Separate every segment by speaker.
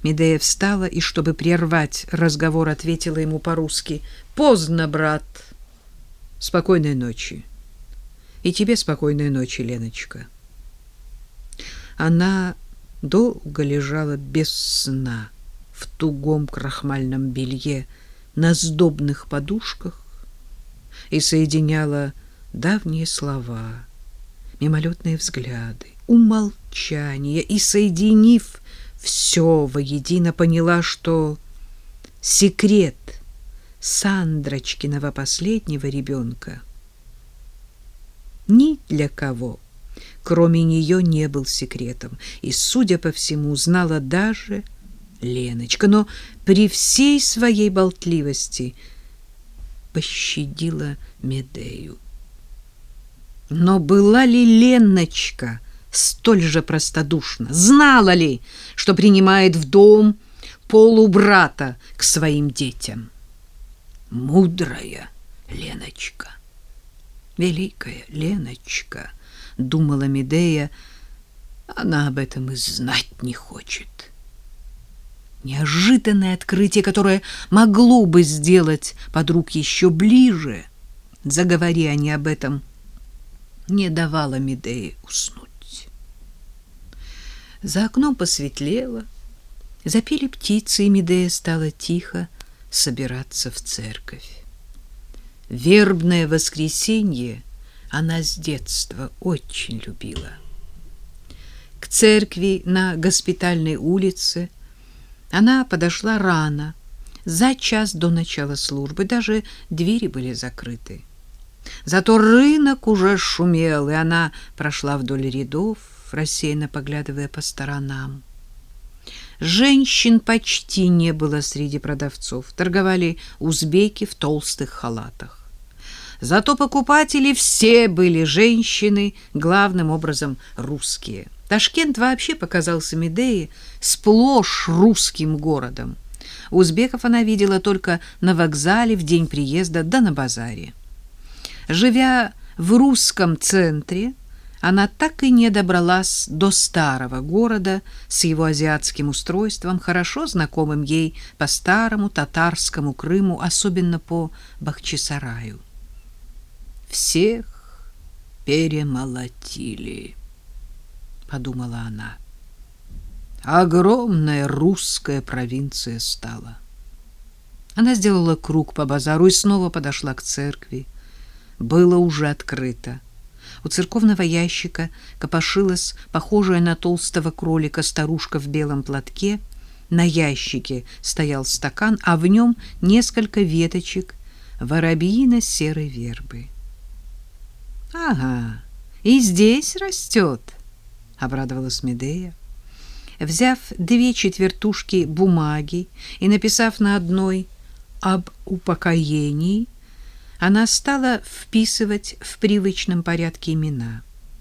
Speaker 1: Медея встала и, чтобы прервать разговор, ответила ему по-русски: «Поздно, брат. Спокойной ночи. И тебе спокойной ночи, Леночка». Она долго лежала без сна в тугом крахмальном белье на сдобных подушках и соединяла давние слова, мимолетные взгляды, умолчания, и, соединив все воедино, поняла, что секрет Сандрочкиного последнего ребенка ни для кого, кроме нее, не был секретом, и, судя по всему, знала даже Леночка, но при всей своей болтливости пощадила Медею. Но была ли Леночка столь же простодушна? Знала ли, что принимает в дом полубрата к своим детям? Мудрая Леночка, великая Леночка, думала Медея, она об этом и знать не хочет. Неожиданное открытие, которое могло бы сделать подруг еще ближе, заговори они об этом, не давало Медее уснуть. За окном посветлело, запели птицы, и Медея стала тихо собираться в церковь. Вербное воскресенье она с детства очень любила. К церкви на Госпитальной улице она подошла рано, за час до начала службы, даже двери были закрыты. Зато рынок уже шумел, и она прошла вдоль рядов, рассеянно поглядывая по сторонам. Женщин почти не было среди продавцов, торговали узбеки в толстых халатах. Зато покупатели все были женщины, главным образом русские. Ташкент вообще показался Медее сплошь русским городом. Узбеков она видела только на вокзале в день приезда да на базаре. Живя в русском центре, она так и не добралась до старого города с его азиатским устройством, хорошо знакомым ей по старому татарскому Крыму, особенно по Бахчисараю. «Всех перемолотили», — подумала она. Огромная русская провинция стала. Она сделала круг по базару и снова подошла к церкви. Было уже открыто. У церковного ящика копошилась похожая на толстого кролика старушка в белом платке. На ящике стоял стакан, а в нем несколько веточек воробьино-серой вербы. «Ага, и здесь растет», — обрадовалась Медея. Взяв 2 четвертушки бумаги и написав на одной об упокоении, она стала вписывать в привычном порядке имена.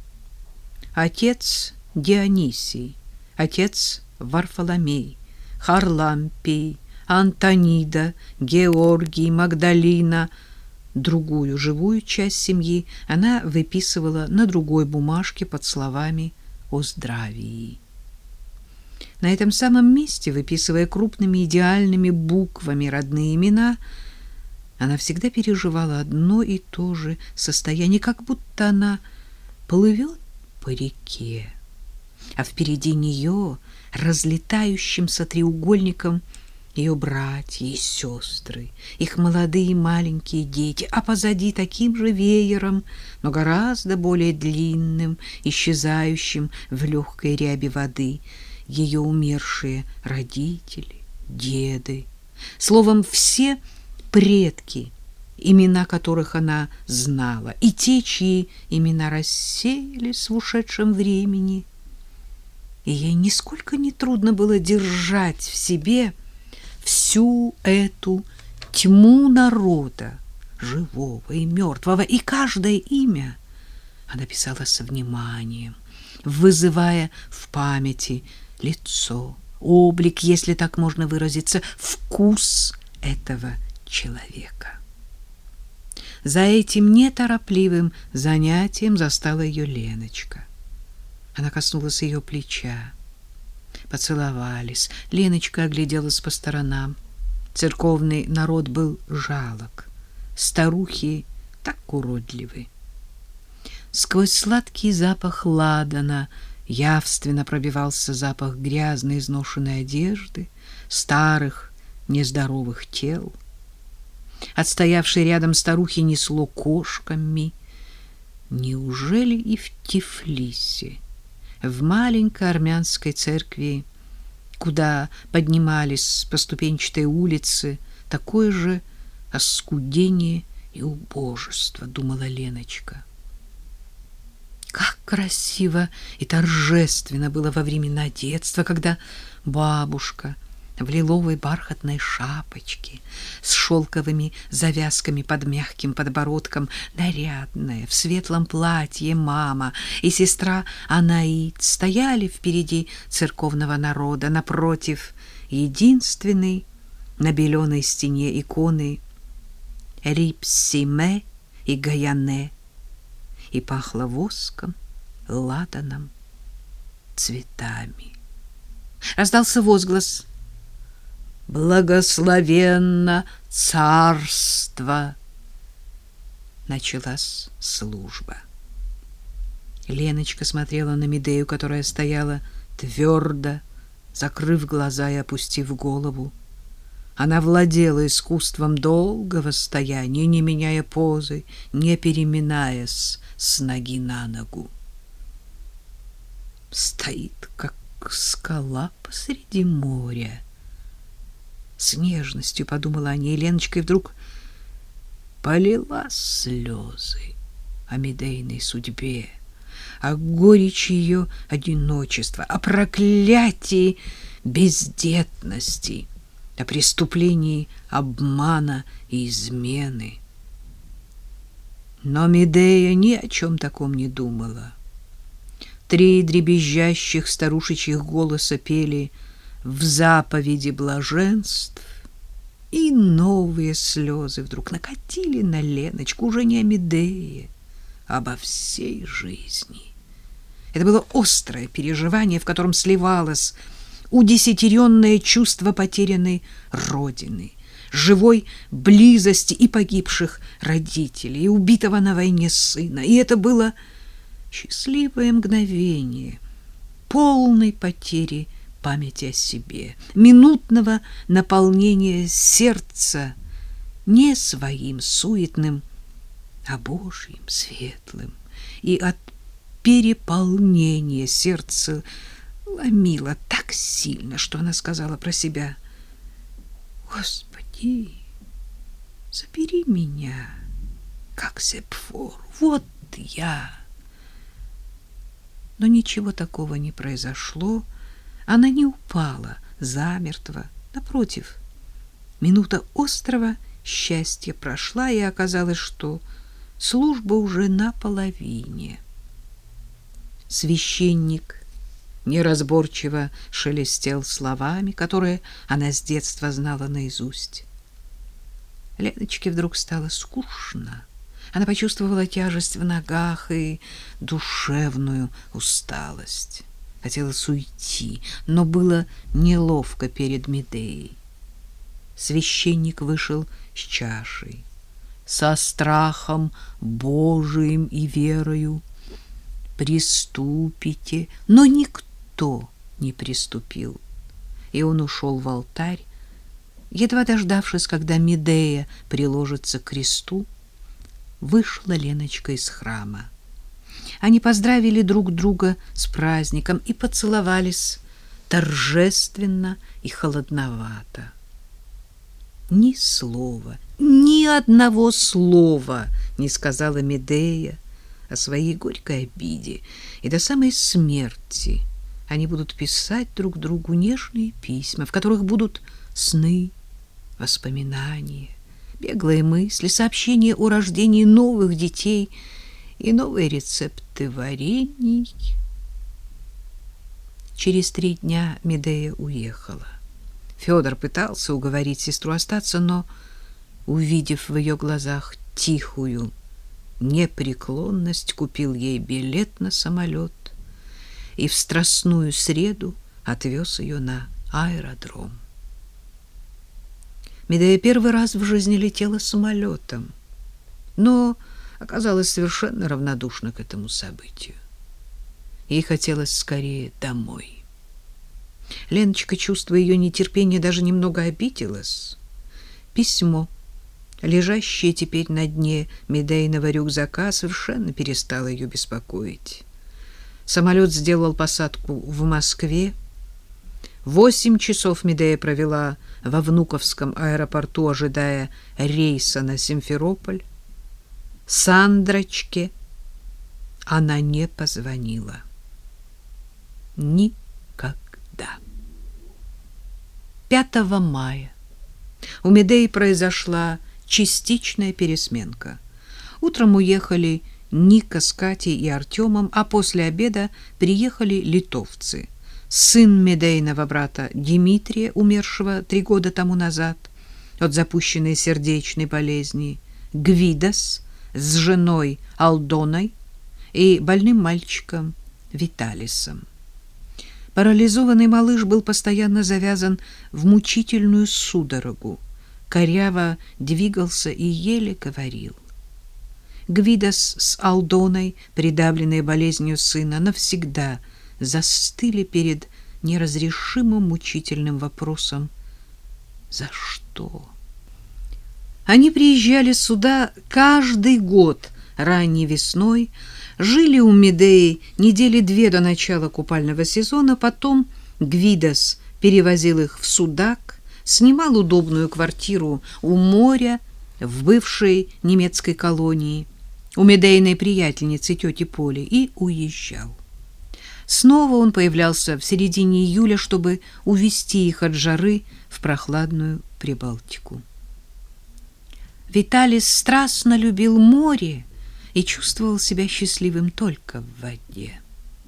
Speaker 1: Отец Дионисий, отец Варфоломей, Харлампий, Антонида, Георгий, Магдалина. Другую живую часть семьи она выписывала на другой бумажке под словами «О здравии». На этом самом месте, выписывая крупными идеальными буквами родные имена, она всегда переживала одно и то же состояние, как будто она плывет по реке, а впереди нее разлетающимся треугольником ее братья и сестры, их молодые и маленькие дети, а позади таким же веером, но гораздо более длинным, исчезающим в легкой ряби воды, ее умершие родители, деды, словом, все предки, имена которых она знала, и те, чьи имена рассеялись в ушедшем времени. И ей нисколько не трудно было держать в себе всю эту тьму народа, живого и мертвого, и каждое имя она писала со вниманием, вызывая в памяти лицо, облик, если так можно выразиться, вкус этого человека. За этим неторопливым занятием застала ее Леночка. Она коснулась ее плеча. поцеловались. Леночка огляделась по сторонам. Церковный народ был жалок. Старухи так уродливы. Сквозь сладкий запах ладана явственно пробивался запах грязной изношенной одежды, старых нездоровых тел. От стоявшей рядом старухи несло кошками. Неужели и в Тифлисе, в маленькой армянской церкви, куда поднимались по ступенчатой улице, такое же оскудение и убожество, думала Леночка. Как красиво и торжественно было во времена детства, когда бабушка в лиловой бархатной шапочке с шелковыми завязками под мягким подбородком, нарядная, в светлом платье мама и сестра Анаит стояли впереди церковного народа, напротив единственной на беленой стене иконы Рипсиме и Гаяне, и пахло воском, ладаном, цветами. Раздался возглас: «Благословенно царство!» Началась служба. Леночка смотрела на Медею, которая стояла твердо, закрыв глаза и опустив голову. Она владела искусством долгого стояния, не меняя позы, не переминаясь с ноги на ногу. Стоит, как скала посреди моря. С нежностью подумала о ней Леночка и вдруг полила слезы о Медейной судьбе, о горечи ее одиночества, о проклятии бездетности, о преступлении обмана и измены. Но Медея ни о чем таком не думала. 3 дребезжащих старушечьих голоса пели в заповеди блаженств, и новые слезы вдруг накатили на Леночку, уже не о Медее, а обо всей жизни. Это было острое переживание, в котором сливалось удесятеренное чувство потерянной родины, живой близости и погибших родителей, и убитого на войне сына. И это было счастливое мгновение полной потери памяти о себе, минутного наполнения сердца не своим суетным, а Божьим, светлым. И от переполнения сердце ломило так сильно, что она сказала про себя: «Господи, забери меня, как Сепфор, вот я». Но ничего такого не произошло. Она не упала замертво. Напротив, минута острого счастья прошла, и оказалось, что служба уже наполовине. Священник неразборчиво шелестел словами, которые она с детства знала наизусть. Леночке вдруг стало скучно. Она почувствовала тяжесть в ногах и душевную усталость. Хотелось уйти, но было неловко перед Медеей. Священник вышел с чашей, со страхом Божиим и верою. «Приступите», но никто не приступил, и он ушел в алтарь. Едва дождавшись, когда Медея приложится к кресту, вышла Леночка из храма. Они поздравили друг друга с праздником и поцеловались торжественно и холодновато. Ни слова, ни одного слова не сказала Медея о своей горькой обиде, и до самой смерти они будут писать друг другу нежные письма, в которых будут сны, воспоминания, беглые мысли, сообщения о рождении новых детей и новые рецепты варений. Через 3 дня Медея уехала. Федор пытался уговорить сестру остаться, но, увидев в ее глазах тихую непреклонность, купил ей билет на самолет и в страстную среду отвез ее на аэродром. Медея первый раз в жизни летела самолетом, но оказалась совершенно равнодушна к этому событию. Ей хотелось скорее домой. Леночка, чувствуя ее нетерпение, даже немного обиделась. Письмо, лежащее теперь на дне Медеиного рюкзака, совершенно перестало ее беспокоить. Самолет сделал посадку в Москве. 8 часов Медея провела во Внуковском аэропорту, ожидая рейса на Симферополь. Сандрочке она не позвонила. Никогда. 5 мая у Медеи произошла частичная пересменка. Утром уехали Ника с Катей и Артемом, а после обеда приехали литовцы. Сын Медеиного брата Дмитрия, умершего 3 года тому назад от запущенной сердечной болезни, Гвидос с женой Алдоной и больным мальчиком Виталисом. Парализованный малыш был постоянно завязан в мучительную судорогу, коряво двигался и еле говорил. Гвидос с Алдоной, придавленные болезнью сына, навсегда застыли перед неразрешимым мучительным вопросом: за что? Они приезжали сюда каждый год ранней весной, жили у Медеи недели 2 до начала купального сезона, потом Гвидос перевозил их в Судак, снимал удобную квартиру у моря в бывшей немецкой колонии у Медеиной приятельницы тети Поли и уезжал. Снова он появлялся в середине июля, чтобы увести их от жары в прохладную Прибалтику. Виталис страстно любил море и чувствовал себя счастливым только в воде.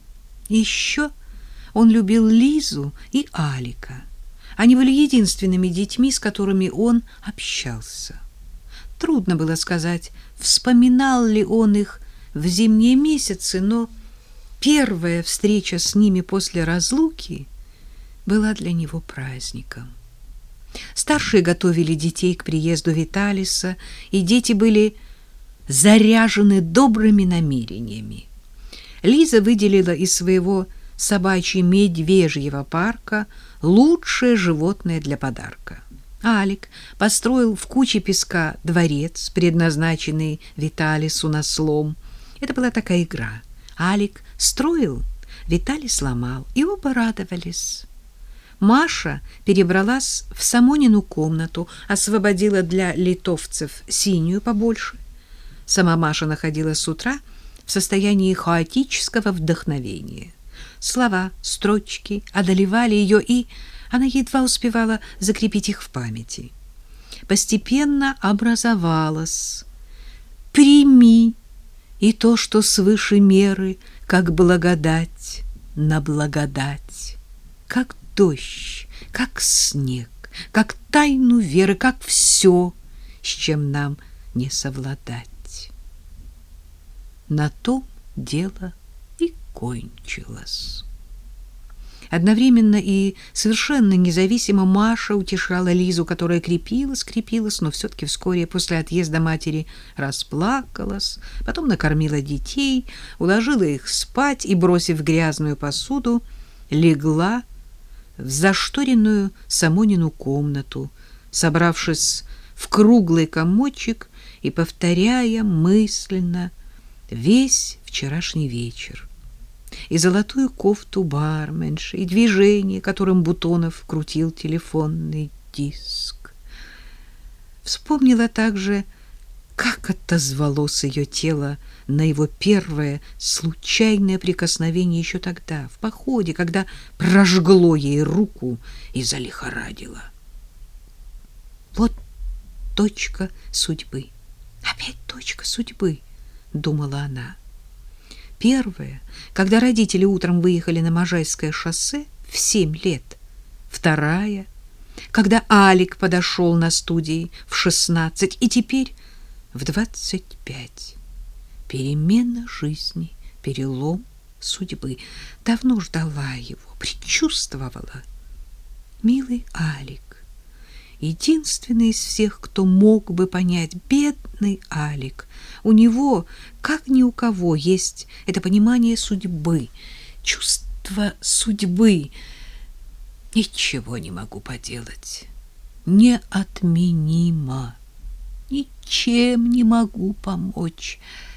Speaker 1: Еще он любил Лизу и Алика. Они были единственными детьми, с которыми он общался. Трудно было сказать, вспоминал ли он их в зимние месяцы, но первая встреча с ними после разлуки была для него праздником. Старшие готовили детей к приезду Виталиса, и дети были заряжены добрыми намерениями. Лиза выделила из своего собачьи-медвежьего парка лучшее животное для подарка. Алик построил в куче песка дворец, предназначенный Виталису на слом. Это была такая игра. Алик строил, Виталис ломал, и оба радовались. Маша перебралась в Самонину комнату, освободила для литовцев синюю побольше. Сама Маша находилась с утра в состоянии хаотического вдохновения. Слова, строчки одолевали ее, и она едва успевала закрепить их в памяти. Постепенно образовалось: «Прими и то, что свыше меры, как благодать на благодать, как дождь, как снег, как тайну веры, как все, с чем нам не совладать». На том дело и кончилось. Одновременно и совершенно независимо Маша утешала Лизу, которая крепилась, но все-таки вскоре после отъезда матери расплакалась, потом накормила детей, уложила их спать и, бросив грязную посуду, легла в зашторенную Самонину комнату, собравшись в круглый комочек и повторяя мысленно весь вчерашний вечер, и золотую кофту барменши, и движение, которым Бутонов крутил телефонный диск. Вспомнила также, как отозвалось ее тело на его первое случайное прикосновение еще тогда, в походе, когда прожгло ей руку и залихорадило. Вот точка судьбы. Опять точка судьбы, думала она. Первая, когда родители утром выехали на Можайское шоссе в 7 лет. Вторая, когда Алик подошел на студии в 16, и теперь в 25. Перемена жизни, перелом, судьбы. Давно ждала его, предчувствовала. Милый Алик, единственный из всех, кто мог бы понять, бедный Алик. У него, как ни у кого, есть это понимание судьбы, чувство судьбы. Ничего не могу поделать. Неотменимо. Ничем не могу помочь.